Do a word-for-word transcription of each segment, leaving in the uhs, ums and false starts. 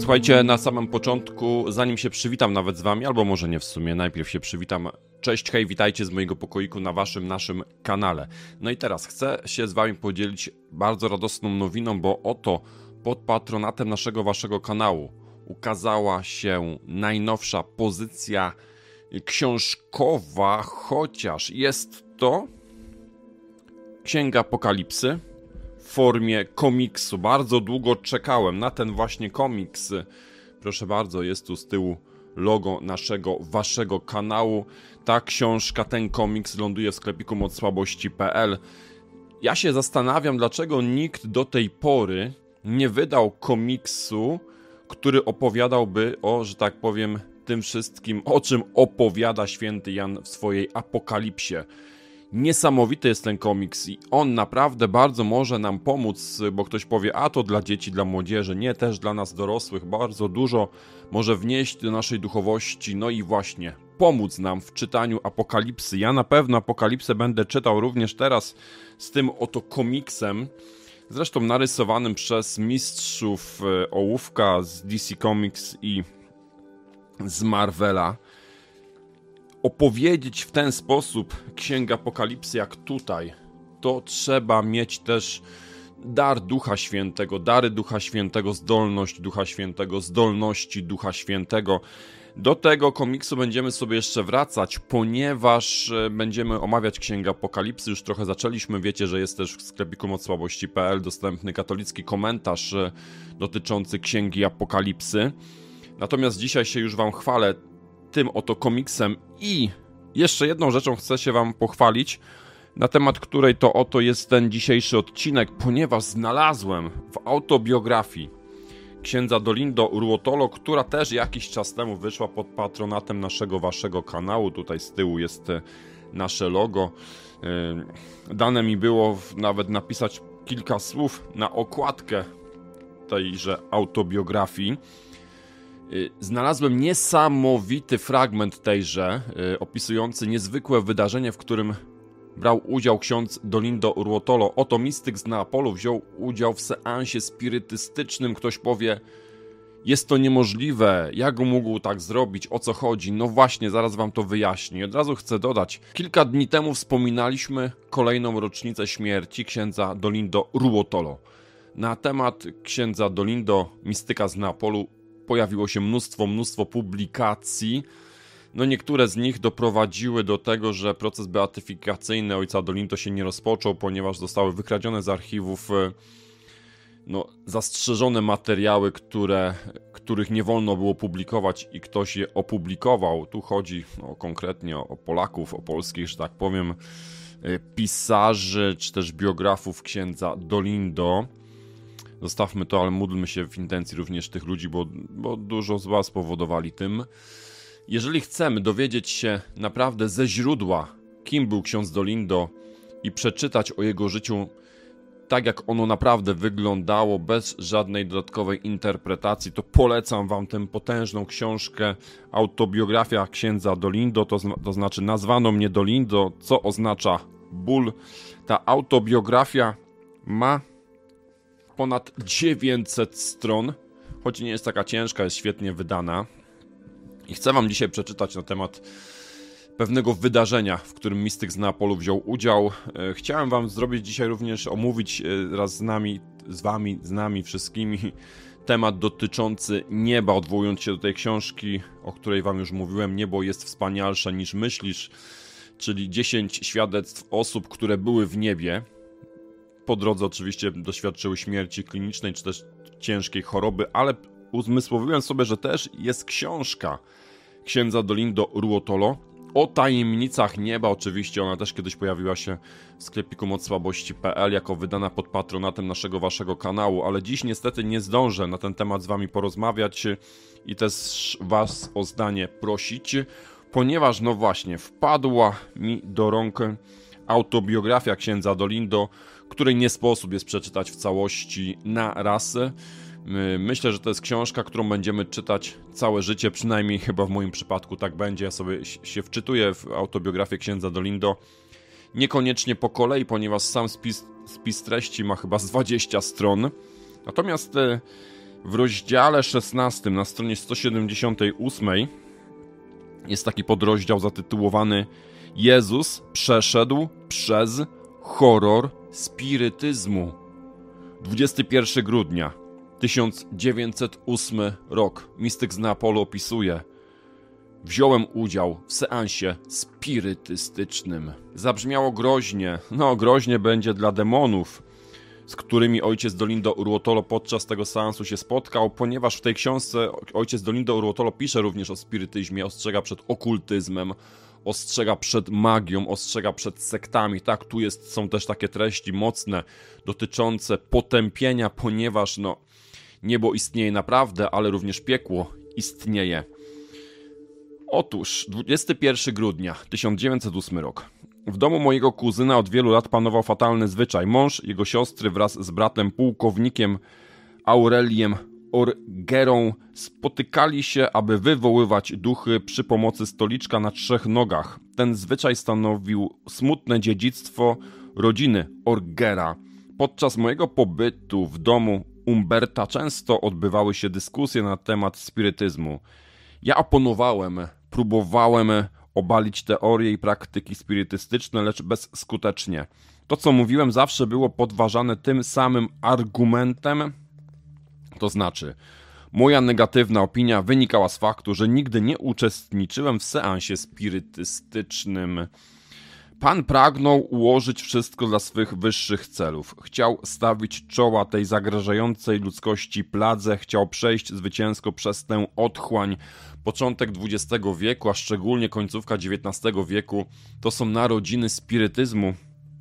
Słuchajcie, na samym początku, zanim się przywitam nawet z wami, albo może nie w sumie, najpierw się przywitam. Cześć, hej, witajcie z mojego pokoiku na waszym, naszym kanale. No i teraz chcę się z wami podzielić bardzo radosną nowiną, bo oto pod patronatem naszego, waszego kanału ukazała się najnowsza pozycja książkowa, chociaż jest to Księga Apokalipsy w formie komiksu. Bardzo długo czekałem na ten właśnie komiks. Proszę bardzo, jest tu z tyłu logo naszego, waszego kanału. Ta książka, ten komiks ląduje w sklepiku moc słabości kropka pe el. Ja się zastanawiam, dlaczego nikt do tej pory nie wydał komiksu, który opowiadałby o, że tak powiem, tym wszystkim, o czym opowiada święty Jan w swojej Apokalipsie. Niesamowity jest ten komiks i on naprawdę bardzo może nam pomóc, bo ktoś powie, a to dla dzieci, dla młodzieży, nie, też dla nas dorosłych, bardzo dużo może wnieść do naszej duchowości, no i właśnie pomóc nam w czytaniu Apokalipsy. Ja na pewno Apokalipsę będę czytał również teraz z tym oto komiksem, zresztą narysowanym przez mistrzów ołówka z D C Comics i z Marvela. Opowiedzieć w ten sposób Księgę Apokalipsy jak tutaj, to trzeba mieć też dar Ducha Świętego, dary Ducha Świętego, zdolność Ducha Świętego, zdolności Ducha Świętego. Do tego komiksu będziemy sobie jeszcze wracać, ponieważ będziemy omawiać Księgę Apokalipsy. Już trochę zaczęliśmy, wiecie, że jest też w sklepiku moc słabości kropka pe el dostępny katolicki komentarz dotyczący Księgi Apokalipsy. Natomiast dzisiaj się już wam chwalę tym oto komiksem i jeszcze jedną rzeczą chcę się wam pochwalić, na temat której to oto jest ten dzisiejszy odcinek, ponieważ znalazłem w autobiografii księdza Dolindo Ruotolo, która też jakiś czas temu wyszła pod patronatem naszego, waszego kanału. Tutaj z tyłu jest nasze logo. Dane mi było nawet napisać kilka słów na okładkę tejże autobiografii. Znalazłem niesamowity fragment tejże, opisujący niezwykłe wydarzenie, w którym brał udział ksiądz Dolindo Ruotolo. Oto mistyk z Neapolu wziął udział w seansie spirytystycznym. Ktoś powie, jest to niemożliwe, jak mógł tak zrobić, o co chodzi? No właśnie, zaraz wam to wyjaśnię. Od razu chcę dodać, kilka dni temu wspominaliśmy kolejną rocznicę śmierci księdza Dolindo Ruotolo. Na temat księdza Dolindo, mistyka z Neapolu, pojawiło się mnóstwo, mnóstwo publikacji. No niektóre z nich doprowadziły do tego, że proces beatyfikacyjny ojca Dolindo się nie rozpoczął, ponieważ zostały wykradzione z archiwów no, zastrzeżone materiały, które, których nie wolno było publikować i ktoś je opublikował. Tu chodzi no, konkretnie o Polaków, o polskich, że tak powiem, pisarzy, czy też biografów księdza Dolindo. Zostawmy to, ale módlmy się w intencji również tych ludzi, bo, bo dużo zła spowodowali tym. Jeżeli chcemy dowiedzieć się naprawdę ze źródła, kim był ksiądz Dolindo i przeczytać o jego życiu tak, jak ono naprawdę wyglądało, bez żadnej dodatkowej interpretacji, to polecam wam tę potężną książkę Autobiografia księdza Dolindo, to, to znaczy nazwano mnie Dolindo, co oznacza ból. Ta autobiografia ma ponad dziewięćset stron, choć nie jest taka ciężka, jest świetnie wydana. I chcę wam dzisiaj przeczytać na temat pewnego wydarzenia, w którym mistyk z Neapolu wziął udział. Chciałem wam zrobić dzisiaj również, omówić raz z nami, z wami, z nami wszystkimi temat dotyczący nieba, odwołując się do tej książki, o której wam już mówiłem. Niebo jest wspanialsze niż myślisz, czyli dziesięć świadectw osób, które były w niebie. Po drodze oczywiście doświadczyły śmierci klinicznej, czy też ciężkiej choroby, ale uzmysłowiłem sobie, że też jest książka księdza Dolindo Ruotolo o tajemnicach nieba. Oczywiście ona też kiedyś pojawiła się w sklepiku moc słabości kropka pe el jako wydana pod patronatem naszego, waszego kanału, ale dziś niestety nie zdążę na ten temat z wami porozmawiać i też was o zdanie prosić, ponieważ no właśnie wpadła mi do rąk autobiografia księdza Dolindo, której nie sposób jest przeczytać w całości na raz. Myślę, że to jest książka, którą będziemy czytać całe życie, przynajmniej chyba w moim przypadku tak będzie. Ja sobie się wczytuję w autobiografię księdza Dolindo, niekoniecznie po kolei, ponieważ sam spis, spis treści ma chyba z dwadzieścia stron. Natomiast W rozdziale szesnastym na stronie sto siedemdziesiątej ósmej jest taki podrozdział zatytułowany Jezus przeszedł przez horror spirytyzmu. dwudziestego pierwszego grudnia tysiąc dziewięćset ósmy rok. Mistyk z Neapolu opisuje: wziąłem udział w seansie spirytystycznym. Zabrzmiało groźnie. No, groźnie będzie dla demonów, z którymi ojciec Dolindo Uruotolo podczas tego seansu się spotkał, ponieważ w tej książce ojciec Dolindo Uruotolo pisze również o spirytyzmie, ostrzega przed okultyzmem, ostrzega przed magią, ostrzega przed sektami. Tak, tu jest, są też takie treści mocne dotyczące potępienia, ponieważ no, niebo istnieje naprawdę, ale również piekło istnieje. Otóż dwudziestego pierwszego grudnia tysiąc dziewięćset ósmy rok. W domu mojego kuzyna od wielu lat panował fatalny zwyczaj. Mąż, jego siostry wraz z bratem pułkownikiem Aureliem Orgerą spotykali się, aby wywoływać duchy przy pomocy stoliczka na trzech nogach. Ten zwyczaj stanowił smutne dziedzictwo rodziny Orgera. Podczas mojego pobytu w domu Umberta często odbywały się dyskusje na temat spirytyzmu. Ja oponowałem, próbowałem obalić teorie i praktyki spirytystyczne, lecz bezskutecznie. To, co mówiłem, zawsze było podważane tym samym argumentem, to znaczy, moja negatywna opinia wynikała z faktu, że nigdy nie uczestniczyłem w seansie spirytystycznym. Pan pragnął ułożyć wszystko dla swych wyższych celów. Chciał stawić czoła tej zagrażającej ludzkości pladze, chciał przejść zwycięsko przez tę otchłań. Początek dwudziestego wieku, a szczególnie końcówka dziewiętnastego wieku, to są narodziny spirytyzmu.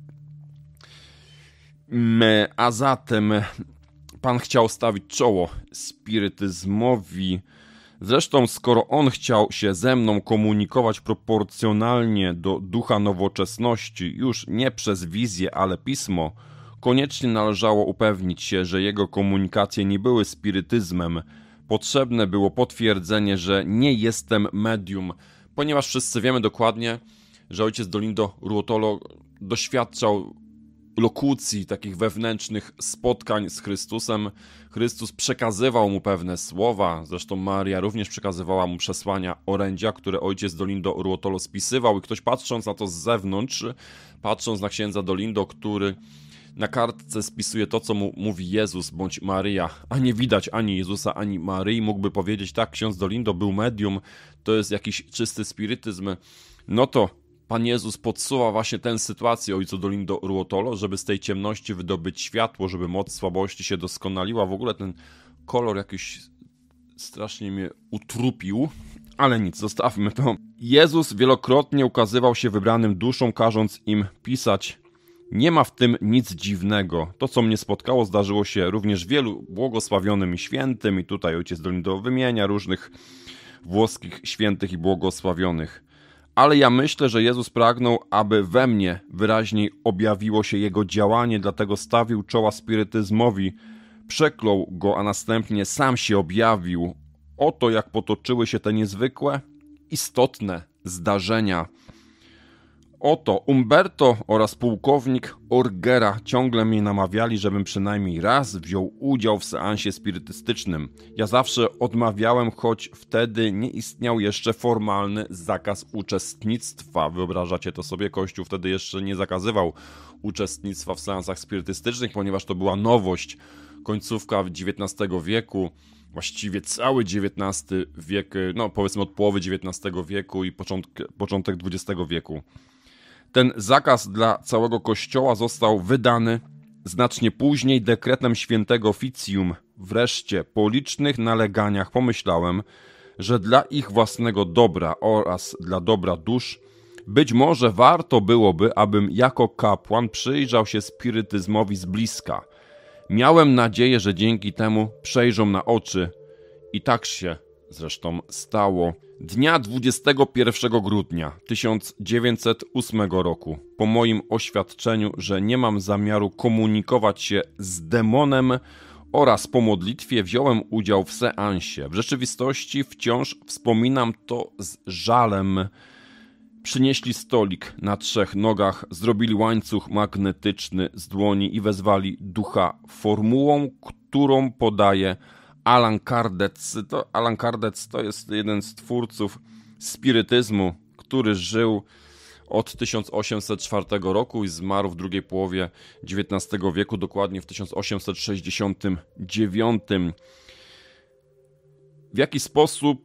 A zatem Pan chciał stawić czoło spirytyzmowi. Zresztą, skoro on chciał się ze mną komunikować proporcjonalnie do ducha nowoczesności, już nie przez wizję, ale pismo, koniecznie należało upewnić się, że jego komunikacje nie były spirytyzmem. Potrzebne było potwierdzenie, że nie jestem medium, ponieważ wszyscy wiemy dokładnie, że ojciec Dolindo Uruotolo doświadczał lokucji, takich wewnętrznych spotkań z Chrystusem. Chrystus przekazywał mu pewne słowa, zresztą Maria również przekazywała mu przesłania orędzia, które ojciec Dolindo Uruotolo spisywał i ktoś patrząc na to z zewnątrz, patrząc na księdza Dolindo, który na kartce spisuje to, co mu mówi Jezus bądź Maryja, a nie widać ani Jezusa, ani Maryi, mógłby powiedzieć, tak, ksiądz Dolindo był medium, to jest jakiś czysty spirytyzm. No to Pan Jezus podsuwa właśnie tę sytuację ojcu Dolindo Uruotolo, żeby z tej ciemności wydobyć światło, żeby moc słabości się doskonaliła. W ogóle ten kolor jakiś strasznie mnie utrupił, ale nic, zostawmy to. Jezus wielokrotnie ukazywał się wybranym duszom, każąc im pisać: nie ma w tym nic dziwnego. To, co mnie spotkało, zdarzyło się również wielu błogosławionym i świętym, i tutaj ojciec Dolindo wymienia różnych włoskich świętych i błogosławionych. Ale ja myślę, że Jezus pragnął, aby we mnie wyraźniej objawiło się Jego działanie, dlatego stawił czoła spirytyzmowi, przeklął go, a następnie sam się objawił. Oto jak potoczyły się te niezwykłe, istotne zdarzenia. Oto Umberto oraz pułkownik Orgera ciągle mnie namawiali, żebym przynajmniej raz wziął udział w seansie spirytystycznym. Ja zawsze odmawiałem, choć wtedy nie istniał jeszcze formalny zakaz uczestnictwa. Wyobrażacie to sobie? Kościół wtedy jeszcze nie zakazywał uczestnictwa w seansach spirytystycznych, ponieważ to była nowość. Końcówka dziewiętnastego wieku, właściwie cały dziewiętnasty wiek, no powiedzmy od połowy dziewiętnastego wieku i początek, początek dwudziestego wieku. Ten zakaz dla całego Kościoła został wydany znacznie później dekretem świętego Oficjum. Wreszcie po licznych naleganiach pomyślałem, że dla ich własnego dobra oraz dla dobra dusz być może warto byłoby, abym jako kapłan przyjrzał się spirytyzmowi z bliska. Miałem nadzieję, że dzięki temu przejrzą na oczy i tak się zresztą stało. Dnia dwudziestego pierwszego grudnia tysiąc dziewięćset ósmego roku, po moim oświadczeniu, że nie mam zamiaru komunikować się z demonem oraz po modlitwie, wziąłem udział w seansie. W rzeczywistości wciąż wspominam to z żalem. Przynieśli stolik na trzech nogach, zrobili łańcuch magnetyczny z dłoni i wezwali ducha formułą, którą podaję, Allan Kardec. To, Allan Kardec to jest jeden z twórców spirytyzmu, który żył od tysiąc osiemset czwartego roku i zmarł w drugiej połowie dziewiętnastego wieku, dokładnie w tysiąc osiemset sześćdziesiątym dziewiątym. W jaki sposób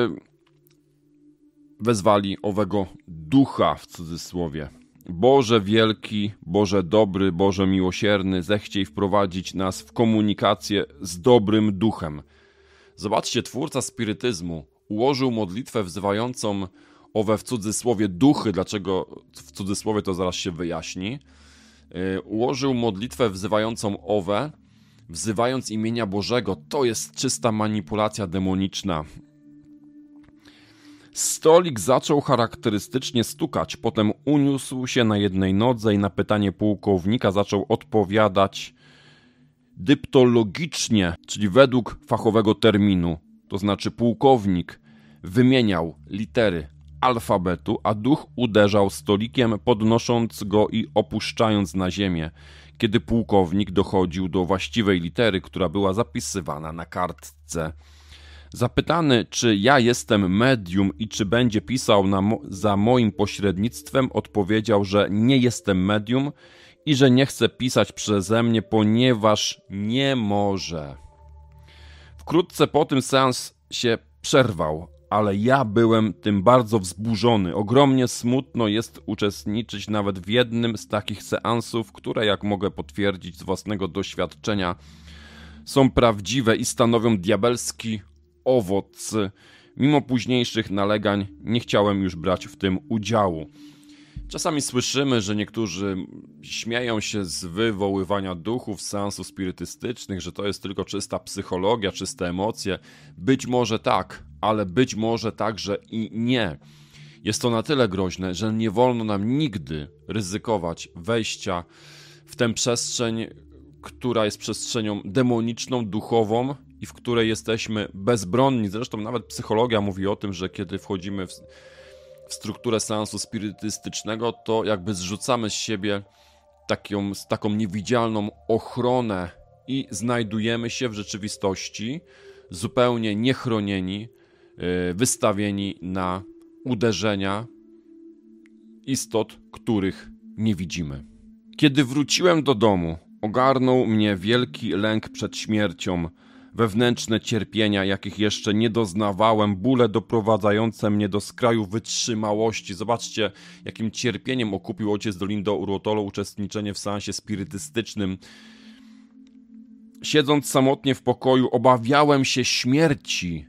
wezwali owego ducha, w cudzysłowie? Boże wielki, Boże dobry, Boże miłosierny, zechciej wprowadzić nas w komunikację z dobrym duchem. Zobaczcie, twórca spirytyzmu ułożył modlitwę wzywającą owe w cudzysłowie duchy, dlaczego w cudzysłowie to zaraz się wyjaśni, ułożył modlitwę wzywającą owe, wzywając imienia Bożego. To jest czysta manipulacja demoniczna. Stolik zaczął charakterystycznie stukać, potem uniósł się na jednej nodze i na pytanie pułkownika zaczął odpowiadać dyptologicznie, czyli według fachowego terminu. To znaczy pułkownik wymieniał litery alfabetu, a duch uderzał stolikiem, podnosząc go i opuszczając na ziemię, kiedy pułkownik dochodził do właściwej litery, która była zapisywana na kartce. Zapytany, czy ja jestem medium i czy będzie pisał na mo- za moim pośrednictwem, odpowiedział, że nie jestem medium i że nie chce pisać przeze mnie, ponieważ nie może. Wkrótce po tym seans się przerwał, ale ja byłem tym bardzo wzburzony. Ogromnie smutno jest uczestniczyć nawet w jednym z takich seansów, które, jak mogę potwierdzić z własnego doświadczenia, są prawdziwe i stanowią diabelski owoc. Mimo późniejszych nalegań nie chciałem już brać w tym udziału. Czasami słyszymy, że niektórzy śmieją się z wywoływania duchów, z seansów spirytystycznych, że to jest tylko czysta psychologia, czyste emocje. Być może tak, ale być może także i nie. Jest to na tyle groźne, że nie wolno nam nigdy ryzykować wejścia w tę przestrzeń, która jest przestrzenią demoniczną, duchową i w której jesteśmy bezbronni. Zresztą nawet psychologia mówi o tym, że kiedy wchodzimy w, w strukturę seansu spirytystycznego, to jakby zrzucamy z siebie taką, taką niewidzialną ochronę i znajdujemy się w rzeczywistości zupełnie niechronieni, wystawieni na uderzenia istot, których nie widzimy. Kiedy wróciłem do domu, ogarnął mnie wielki lęk przed śmiercią, wewnętrzne cierpienia, jakich jeszcze nie doznawałem, bóle doprowadzające mnie do skraju wytrzymałości. Zobaczcie, jakim cierpieniem okupił ojciec Dolindo Uruotolo uczestniczenie w seansie spirytystycznym. Siedząc samotnie w pokoju, obawiałem się śmierci.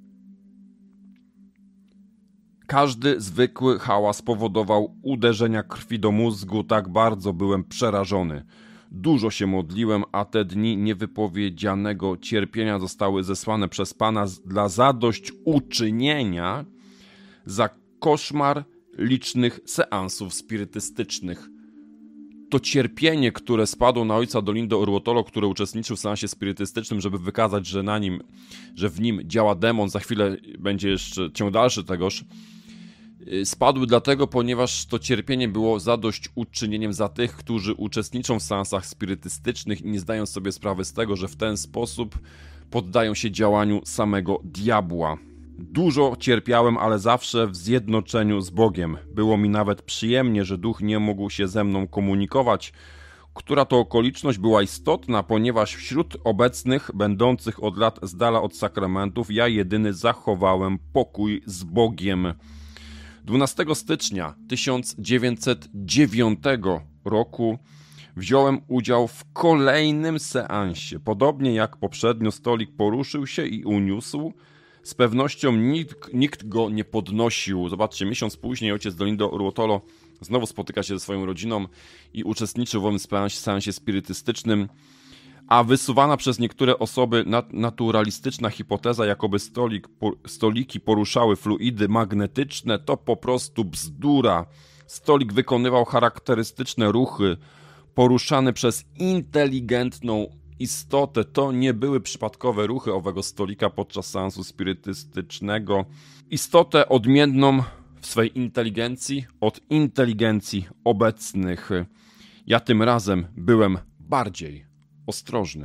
Każdy zwykły hałas powodował uderzenia krwi do mózgu, tak bardzo byłem przerażony. Dużo się modliłem, a te dni niewypowiedzianego cierpienia zostały zesłane przez Pana dla zadośćuczynienia za koszmar licznych seansów spirytystycznych. To cierpienie, które spadło na ojca Dolindo Uruotolo, który uczestniczył w seansie spirytystycznym, żeby wykazać, że na nim, że w nim działa demon, za chwilę będzie jeszcze ciąg dalszy tegoż, spadły dlatego, ponieważ to cierpienie było zadośćuczynieniem za tych, którzy uczestniczą w seansach spirytystycznych i nie zdają sobie sprawy z tego, że w ten sposób poddają się działaniu samego diabła. Dużo cierpiałem, ale zawsze w zjednoczeniu z Bogiem. Było mi nawet przyjemnie, że duch nie mógł się ze mną komunikować, która to okoliczność była istotna, ponieważ wśród obecnych, będących od lat z dala od sakramentów, ja jedyny zachowałem pokój z Bogiem. dwunastego stycznia tysiąc dziewięćset dziewiątego roku wziąłem udział w kolejnym seansie. Podobnie jak poprzednio, stolik poruszył się i uniósł. Z pewnością nikt, nikt go nie podnosił. Zobaczcie, miesiąc później ojciec Dolindo Uruotolo znowu spotyka się ze swoją rodziną i uczestniczy w owym seansie spirytystycznym, a wysuwana przez niektóre osoby nat- naturalistyczna hipoteza, jakoby stolik, po, stoliki poruszały fluidy magnetyczne, to po prostu bzdura. Stolik wykonywał charakterystyczne ruchy poruszane przez inteligentną istotę. To nie były przypadkowe ruchy owego stolika podczas seansu spirytystycznego. Istotę odmienną w swej inteligencji od inteligencji obecnych. Ja tym razem byłem bardziej ostrożny.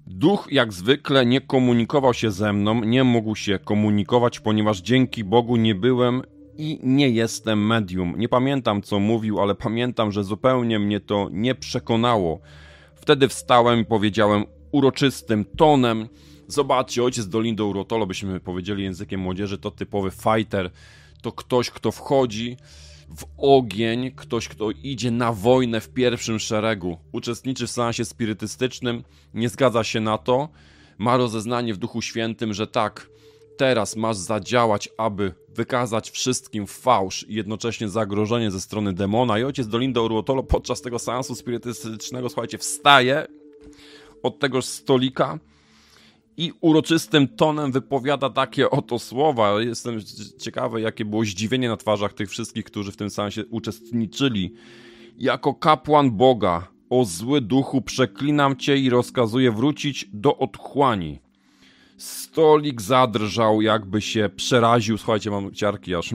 Duch jak zwykle nie komunikował się ze mną, nie mógł się komunikować, ponieważ dzięki Bogu nie byłem i nie jestem medium. Nie pamiętam, co mówił, ale pamiętam, że zupełnie mnie to nie przekonało. Wtedy wstałem i powiedziałem uroczystym tonem: zobaczcie, ojciec Dolindo Urotolo, byśmy powiedzieli językiem młodzieży, to typowy fighter, to ktoś, kto wchodzi w ogień, ktoś, kto idzie na wojnę w pierwszym szeregu, uczestniczy w seansie spirytystycznym, nie zgadza się na to, ma rozeznanie w Duchu Świętym, że tak, teraz masz zadziałać, aby wykazać wszystkim fałsz i jednocześnie zagrożenie ze strony demona. I ojciec Dolindo Urotolo podczas tego seansu spirytystycznego, słuchajcie, wstaje od tegoż stolika i uroczystym tonem wypowiada takie oto słowa. Jestem ciekawy, jakie było zdziwienie na twarzach tych wszystkich, którzy w tym seansie uczestniczyli. Jako kapłan Boga, o zły duchu, przeklinam cię i rozkazuję wrócić do otchłani. Stolik zadrżał, jakby się przeraził. Słuchajcie, mam ciarki aż.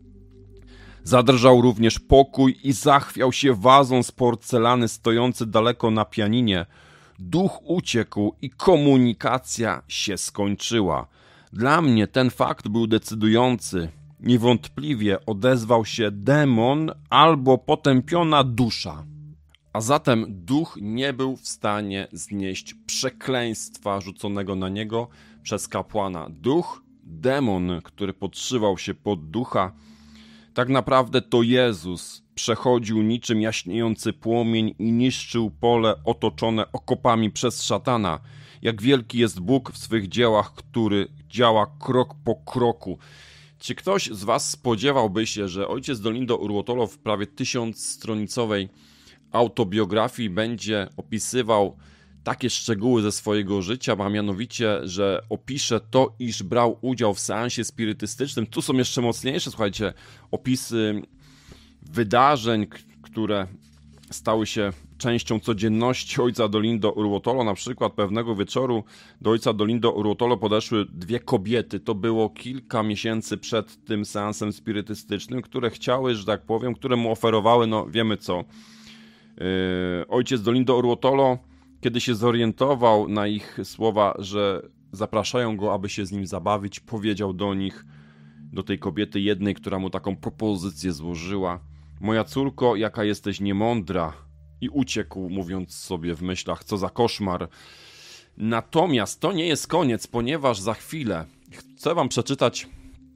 Zadrżał również pokój i zachwiał się wazą z porcelany stojący daleko na pianinie. Duch uciekł i komunikacja się skończyła. Dla mnie ten fakt był decydujący. Niewątpliwie odezwał się demon albo potępiona dusza. A zatem duch nie był w stanie znieść przekleństwa rzuconego na niego przez kapłana. Duch, demon, który podszywał się pod ducha, tak naprawdę to Jezus przechodził niczym jaśniejący płomień i niszczył pole otoczone okopami przez szatana. Jak wielki jest Bóg w swych dziełach, który działa krok po kroku. Czy ktoś z was spodziewałby się, że ojciec Dolindo Urotolo w prawie tysiącstronicowej autobiografii będzie opisywał takie szczegóły ze swojego życia, a mianowicie, że opisze to, iż brał udział w seansie spirytystycznym. Tu są jeszcze mocniejsze, słuchajcie, opisy wydarzeń, które stały się częścią codzienności ojca Dolindo Urotolo. Na przykład pewnego wieczoru do ojca Dolindo Urotolo podeszły dwie kobiety. To było kilka miesięcy przed tym seansem spirytystycznym, które chciały, że tak powiem, które mu oferowały, no wiemy co. Yy, ojciec Dolindo Urotolo, kiedy się zorientował na ich słowa, że zapraszają go, aby się z nim zabawić, powiedział do nich, do tej kobiety jednej, która mu taką propozycję złożyła: moja córko, jaka jesteś niemądra. I uciekł, mówiąc sobie w myślach, co za koszmar. Natomiast to nie jest koniec, ponieważ za chwilę chcę wam przeczytać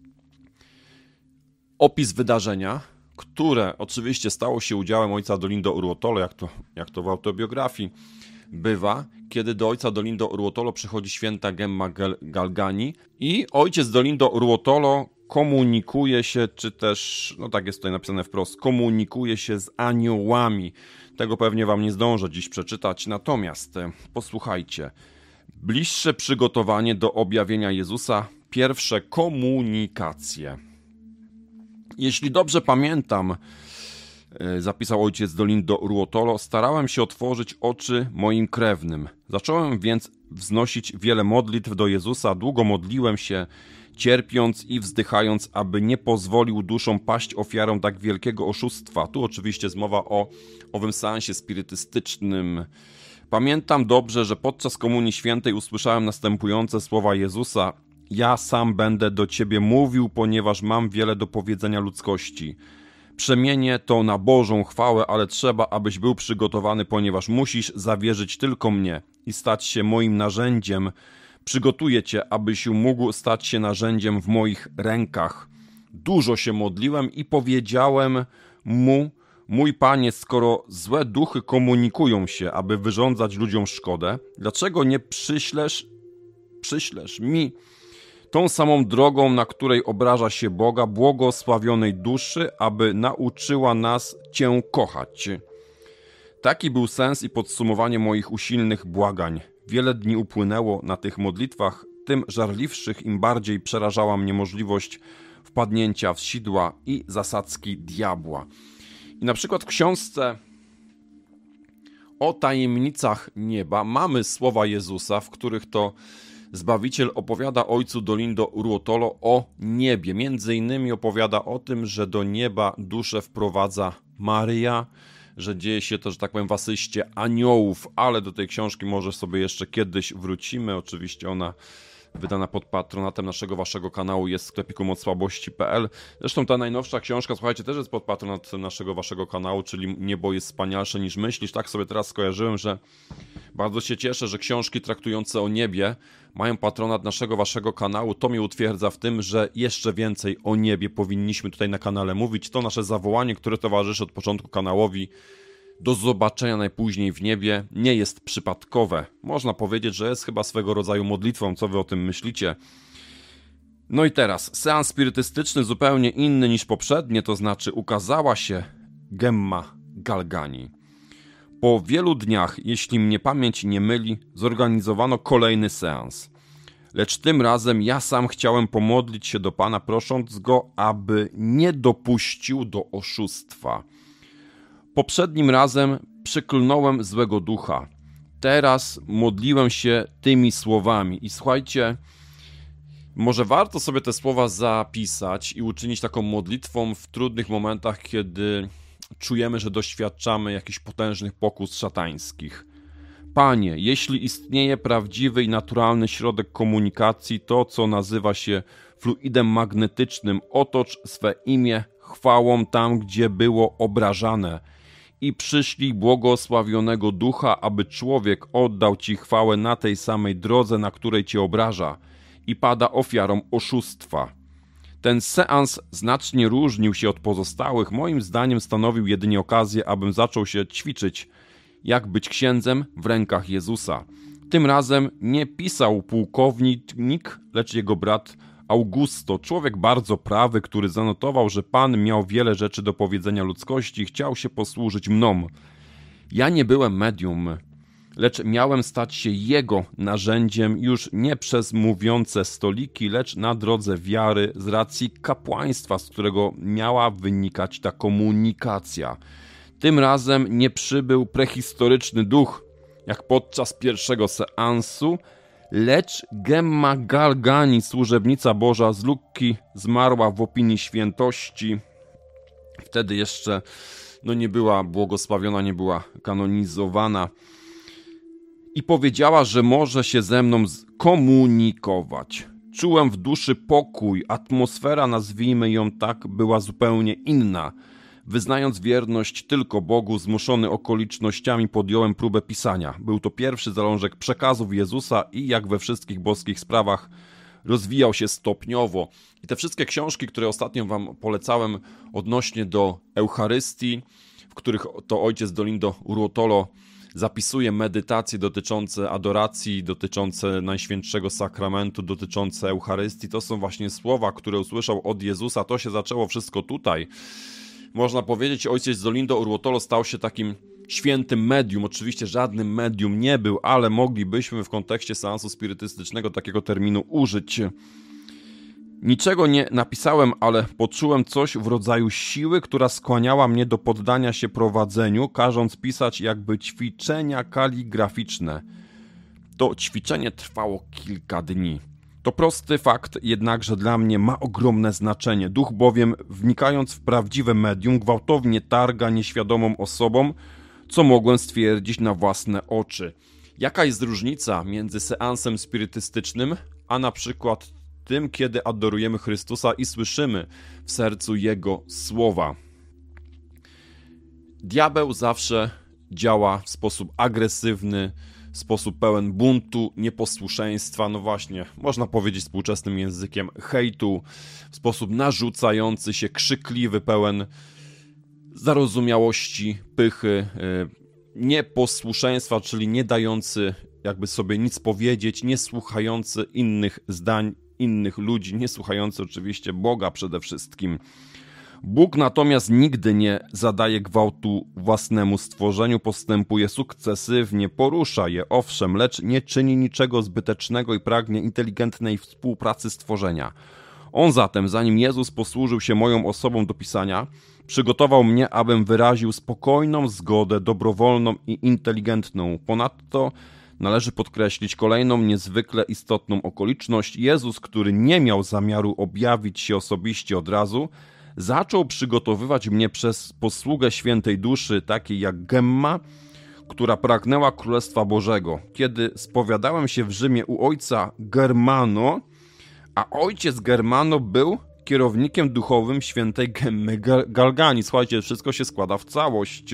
opis wydarzenia, które oczywiście stało się udziałem ojca Dolindo Urotolo, jak to, jak to w autobiografii bywa, kiedy do ojca Dolindo Urotolo przychodzi święta Gemma Galgani i ojciec Dolindo Urotolo komunikuje się, czy też, no tak jest tutaj napisane wprost, komunikuje się z aniołami. Tego pewnie wam nie zdążę dziś przeczytać, natomiast posłuchajcie. Bliższe przygotowanie do objawienia Jezusa, pierwsze komunikacje. Jeśli dobrze pamiętam, zapisał ojciec Dolindo Urotolo, starałem się otworzyć oczy moim krewnym. Zacząłem więc wznosić wiele modlitw do Jezusa, długo modliłem się, cierpiąc i wzdychając, aby nie pozwolił duszom paść ofiarą tak wielkiego oszustwa. Tu oczywiście jest mowa o owym seansie spirytystycznym. Pamiętam dobrze, że podczas Komunii Świętej usłyszałem następujące słowa Jezusa: ja sam będę do ciebie mówił, ponieważ mam wiele do powiedzenia ludzkości. Przemienię to na Bożą chwałę, ale trzeba, abyś był przygotowany, ponieważ musisz zawierzyć tylko mnie i stać się moim narzędziem. Przygotuję cię, abyś mógł stać się narzędziem w moich rękach. Dużo się modliłem i powiedziałem mu: mój Panie, skoro złe duchy komunikują się, aby wyrządzać ludziom szkodę, dlaczego nie przyślesz, przyślesz mi tą samą drogą, na której obraża się Boga, błogosławionej duszy, aby nauczyła nas Cię kochać. Taki był sens i podsumowanie moich usilnych błagań. Wiele dni upłynęło na tych modlitwach, tym żarliwszych, im bardziej przerażała mnie możliwość wpadnięcia w sidła i zasadzki diabła. I na przykład w książce o tajemnicach nieba mamy słowa Jezusa, w których to Zbawiciel opowiada ojcu Dolindo Urotolo o niebie. Między innymi opowiada o tym, że do nieba duszę wprowadza Maryja, że dzieje się to, że tak powiem, w asyście aniołów, ale do tej książki może sobie jeszcze kiedyś wrócimy. Oczywiście ona wydana pod patronatem naszego waszego kanału jest w sklepiku moc słabości kropka p l. Zresztą ta najnowsza książka, słuchajcie, też jest pod patronat naszego waszego kanału, czyli Niebo jest wspanialsze niż myślisz. Tak sobie teraz skojarzyłem, że bardzo się cieszę, że książki traktujące o niebie mają patronat naszego waszego kanału. To mnie utwierdza w tym, że jeszcze więcej o niebie powinniśmy tutaj na kanale mówić. To nasze zawołanie, które towarzyszy od początku kanałowi. Do zobaczenia najpóźniej w niebie nie jest przypadkowe. Można powiedzieć, że jest chyba swego rodzaju modlitwą. Co wy o tym myślicie? No i teraz, seans spirytystyczny zupełnie inny niż poprzednie, to znaczy ukazała się Gemma Galgani. Po wielu dniach, jeśli mnie pamięć nie myli, zorganizowano kolejny seans. Lecz tym razem ja sam chciałem pomodlić się do Pana, prosząc Go, aby nie dopuścił do oszustwa. Poprzednim razem przyklnąłem złego ducha. Teraz modliłem się tymi słowami. I słuchajcie, może warto sobie te słowa zapisać i uczynić taką modlitwą w trudnych momentach, kiedy czujemy, że doświadczamy jakichś potężnych pokus szatańskich. Panie, jeśli istnieje prawdziwy i naturalny środek komunikacji, to co nazywa się fluidem magnetycznym, otocz swe imię chwałą tam, gdzie było obrażane. I przyszlij błogosławionego ducha, aby człowiek oddał Ci chwałę na tej samej drodze, na której Cię obraża i pada ofiarą oszustwa. Ten seans znacznie różnił się od pozostałych. Moim zdaniem stanowił jedynie okazję, abym zaczął się ćwiczyć, jak być księdzem w rękach Jezusa. Tym razem nie pisał pułkownik, lecz jego brat Augusto, człowiek bardzo prawy, który zanotował, że Pan miał wiele rzeczy do powiedzenia ludzkości i chciał się posłużyć mną. Ja nie byłem medium, lecz miałem stać się Jego narzędziem już nie przez mówiące stoliki, lecz na drodze wiary z racji kapłaństwa, z którego miała wynikać ta komunikacja. Tym razem nie przybył prehistoryczny duch, jak podczas pierwszego seansu, lecz Gemma Galgani, służebnica Boża z Lukki, zmarła w opinii świętości. Wtedy jeszcze no, nie była błogosławiona, nie była kanonizowana. I powiedziała, że może się ze mną komunikować. Czułem w duszy pokój, atmosfera, nazwijmy ją tak, była zupełnie inna. Wyznając wierność tylko Bogu, zmuszony okolicznościami, podjąłem próbę pisania. Był to pierwszy zalążek przekazów Jezusa i jak we wszystkich boskich sprawach rozwijał się stopniowo. I te wszystkie książki, które ostatnio wam polecałem odnośnie do Eucharystii, w których to ojciec Dolindo Uruotolo zapisuje medytacje dotyczące adoracji, dotyczące Najświętszego Sakramentu, dotyczące Eucharystii. To są właśnie słowa, które usłyszał od Jezusa. To się zaczęło wszystko tutaj. Można powiedzieć, ojciec Dolindo Uruotolo stał się takim świętym medium. Oczywiście żadnym medium nie był, ale moglibyśmy w kontekście seansu spirytystycznego takiego terminu użyć. Niczego nie napisałem, ale poczułem coś w rodzaju siły, która skłaniała mnie do poddania się prowadzeniu, każąc pisać jakby ćwiczenia kaligraficzne. To ćwiczenie trwało kilka dni. To prosty fakt, jednakże dla mnie ma ogromne znaczenie. Duch bowiem, wnikając w prawdziwe medium, gwałtownie targa nieświadomą osobą, co mogłem stwierdzić na własne oczy. Jaka jest różnica między seansem spirytystycznym, a na przykład tym, kiedy adorujemy Chrystusa i słyszymy w sercu Jego słowa? Diabeł zawsze działa w sposób agresywny, w sposób pełen buntu, nieposłuszeństwa, no właśnie, można powiedzieć współczesnym językiem hejtu, w sposób narzucający się, krzykliwy, pełen zarozumiałości, pychy, nieposłuszeństwa, czyli nie dający jakby sobie nic powiedzieć, nie słuchający innych zdań, innych ludzi, nie słuchający oczywiście Boga przede wszystkim. Bóg natomiast nigdy nie zadaje gwałtu własnemu stworzeniu, postępuje sukcesywnie, porusza je, owszem, lecz nie czyni niczego zbytecznego i pragnie inteligentnej współpracy stworzenia. On zatem, zanim Jezus posłużył się moją osobą do pisania, przygotował mnie, abym wyraził spokojną zgodę, dobrowolną i inteligentną. Ponadto należy podkreślić kolejną niezwykle istotną okoliczność. Jezus, który nie miał zamiaru objawić się osobiście od razu, zaczął przygotowywać mnie przez posługę świętej duszy, takiej jak Gemma, która pragnęła Królestwa Bożego. Kiedy spowiadałem się w Rzymie u ojca Germano, a ojciec Germano był kierownikiem duchowym świętej Gemmy Galgani. Słuchajcie, wszystko się składa w całość.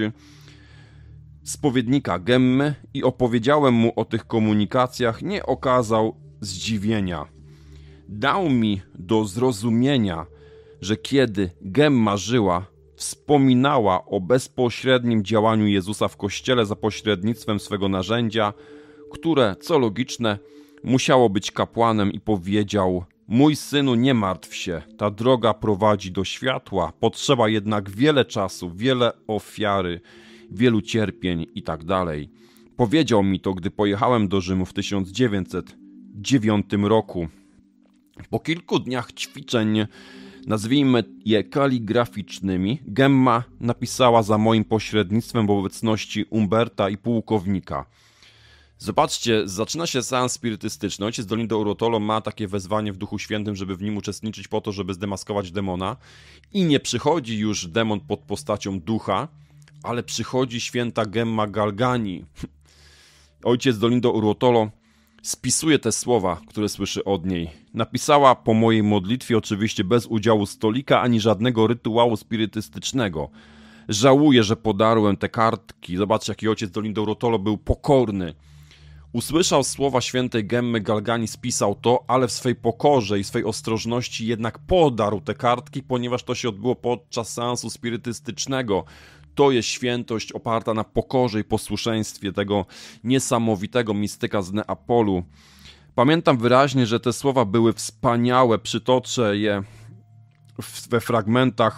Spowiednika Gemmy i opowiedziałem mu o tych komunikacjach, nie okazał zdziwienia. Dał mi do zrozumienia, że kiedy Gemma żyła, wspominała o bezpośrednim działaniu Jezusa w Kościele za pośrednictwem swego narzędzia, które, co logiczne, musiało być kapłanem, i powiedział: mój synu, nie martw się, ta droga prowadzi do światła, potrzeba jednak wiele czasu, wiele ofiary, wielu cierpień i tak dalej. Powiedział mi to, gdy pojechałem do Rzymu w tysiąc dziewięćset dziewiątym roku. Po kilku dniach ćwiczeń, nazwijmy je kaligraficznymi, Gemma napisała za moim pośrednictwem w obecności Umberta i pułkownika. Zobaczcie, zaczyna się seans spirytystyczny. Ojciec Dolindo Urotolo ma takie wezwanie w Duchu Świętym, żeby w nim uczestniczyć po to, żeby zdemaskować demona. I nie przychodzi już demon pod postacią ducha, ale przychodzi święta Gemma Galgani. Ojciec Dolindo Urotolo spisuje te słowa, które słyszy od niej. Napisała po mojej modlitwie, oczywiście bez udziału stolika ani żadnego rytuału spirytystycznego. Żałuję, że podarłem te kartki. Zobaczcie, jaki ojciec Dolindo Urotolo był pokorny. Usłyszał słowa świętej Gemmy Galgani, spisał to, ale w swej pokorze i swej ostrożności jednak podarł te kartki, ponieważ to się odbyło podczas seansu spirytystycznego. To jest świętość oparta na pokorze i posłuszeństwie tego niesamowitego mistyka z Neapolu. Pamiętam wyraźnie, że te słowa były wspaniałe. Przytoczę je we fragmentach.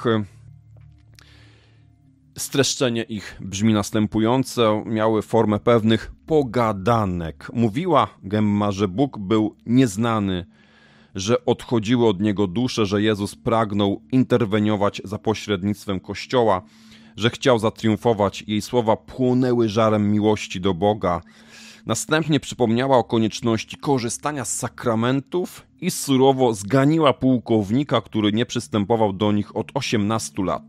Streszczenie ich brzmi następująco. Miały formę pewnych pogadanek. Mówiła Gemma, że Bóg był nieznany, że odchodziły od Niego dusze, że Jezus pragnął interweniować za pośrednictwem Kościoła, że chciał zatriumfować. Jej słowa płonęły żarem miłości do Boga. Następnie przypomniała o konieczności korzystania z sakramentów i surowo zganiła pułkownika, który nie przystępował do nich od osiemnastu lat.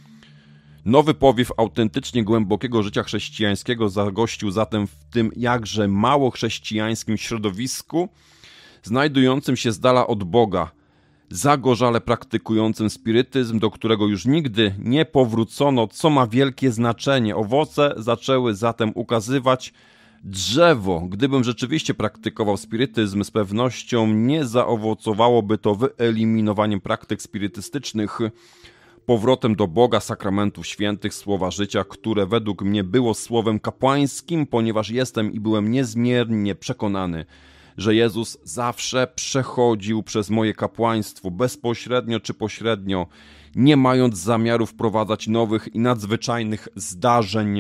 Nowy powiew autentycznie głębokiego życia chrześcijańskiego zagościł zatem w tym jakże mało chrześcijańskim środowisku, znajdującym się z dala od Boga, zagorzale praktykującym spirytyzm, do którego już nigdy nie powrócono, co ma wielkie znaczenie. Owoce zaczęły zatem ukazywać. Drzewo, gdybym rzeczywiście praktykował spirytyzm, z pewnością nie zaowocowałoby to wyeliminowaniem praktyk spirytystycznych, powrotem do Boga, sakramentów świętych, słowa życia, które według mnie było słowem kapłańskim, ponieważ jestem i byłem niezmiernie przekonany, że Jezus zawsze przechodził przez moje kapłaństwo, bezpośrednio czy pośrednio, nie mając zamiaru wprowadzać nowych i nadzwyczajnych zdarzeń,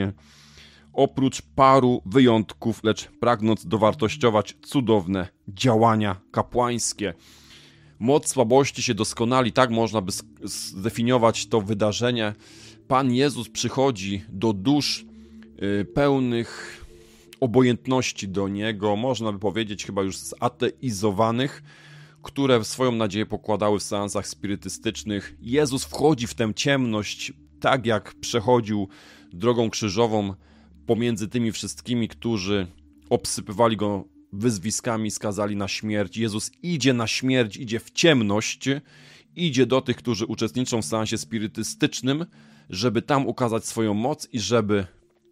oprócz paru wyjątków, lecz pragnąc dowartościować cudowne działania kapłańskie. Moc słabości się doskonali, tak można by zdefiniować to wydarzenie. Pan Jezus przychodzi do dusz yy, pełnych obojętności do Niego, można by powiedzieć chyba już zateizowanych, które swoją nadzieję pokładały w seansach spirytystycznych. Jezus wchodzi w tę ciemność, tak jak przechodził drogą krzyżową pomiędzy tymi wszystkimi, którzy obsypywali Go wyzwiskami, skazali na śmierć. Jezus idzie na śmierć, idzie w ciemność, idzie do tych, którzy uczestniczą w seansie spirytystycznym, żeby tam ukazać swoją moc i żeby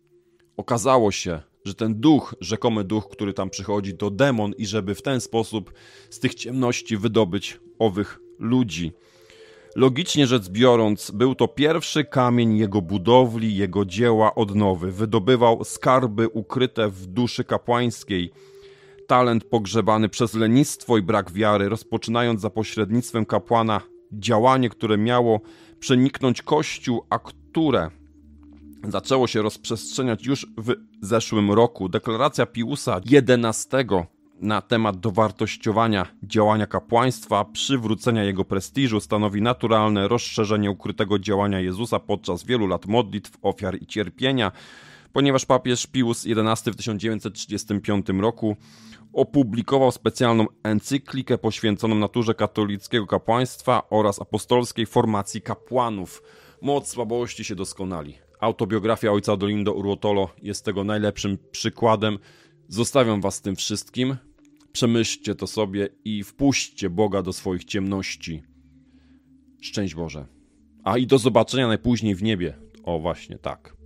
okazało się, że ten duch, rzekomy duch, który tam przychodzi, to demon i żeby w ten sposób z tych ciemności wydobyć owych ludzi. Logicznie rzecz biorąc, był to pierwszy kamień jego budowli, jego dzieła odnowy. Wydobywał skarby ukryte w duszy kapłańskiej, talent pogrzebany przez lenistwo i brak wiary, rozpoczynając za pośrednictwem kapłana działanie, które miało przeniknąć Kościół, a które zaczęło się rozprzestrzeniać już w zeszłym roku. Deklaracja Piusa jedenastego na temat dowartościowania działania kapłaństwa, przywrócenia jego prestiżu stanowi naturalne rozszerzenie ukrytego działania Jezusa podczas wielu lat modlitw, ofiar i cierpienia. ponieważ papież Pius jedenasty w tysiąc dziewięćset trzydziestym piątym roku opublikował specjalną encyklikę poświęconą naturze katolickiego kapłaństwa oraz apostolskiej formacji kapłanów. Moc słabości się doskonali. Autobiografia ojca Adolindo Urwotolo jest tego najlepszym przykładem. Zostawiam was z tym wszystkim. Przemyślcie to sobie i wpuśćcie Boga do swoich ciemności. Szczęść Boże. A i do zobaczenia najpóźniej w niebie. O, właśnie tak.